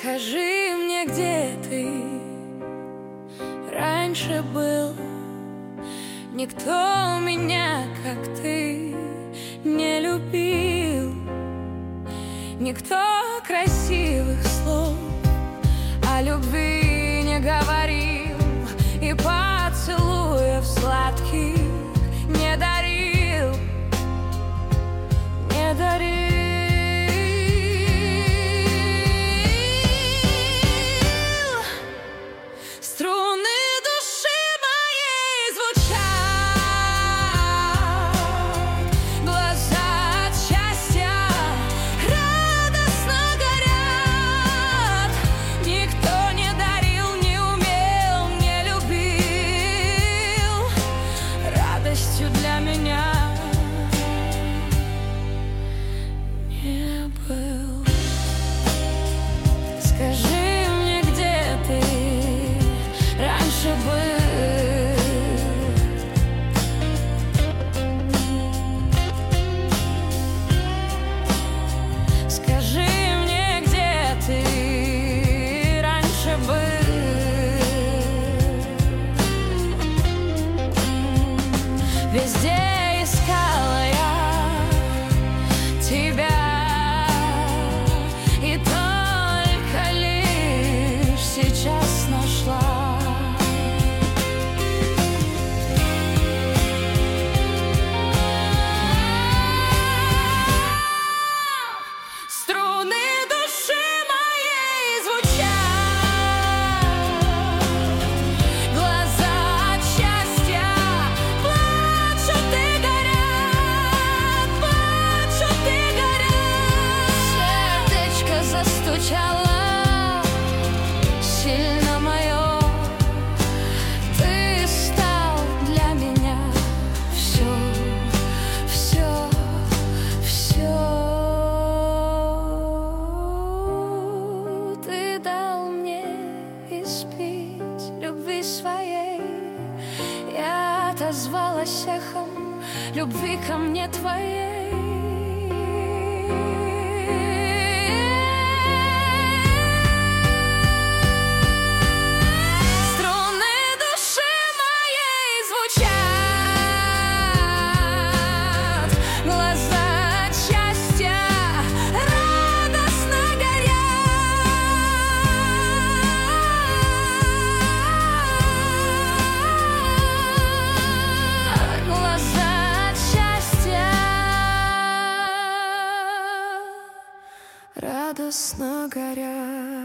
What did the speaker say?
Скажи мне, где ты раньше был? Никто меня, как ты, не любил. Никто красивых слов о любви не говорил, и поцелуев сладких не дарил, не дарил. Струны души моей звучат, глаза от счастья радостно горят. Никто не дарил, не умел, не любил. Радостью для меня не был. Скажи мне, где ты раньше был? Скажи мне, где ты раньше был? Везде искала я тебя, и только лишь сейчас нашла. Струны души моей звучат, глаза от счастья плачут и горят, плачут и горят. Сердечко застучало сильно мое. Ты стал для меня все, все, все. Ты дал мне испить любви своей. Я отозвалась эхом любви ко мне твоей. Струны души моей звучат, глаза от счастья радостно горят. Глаза от счастья радостно горят.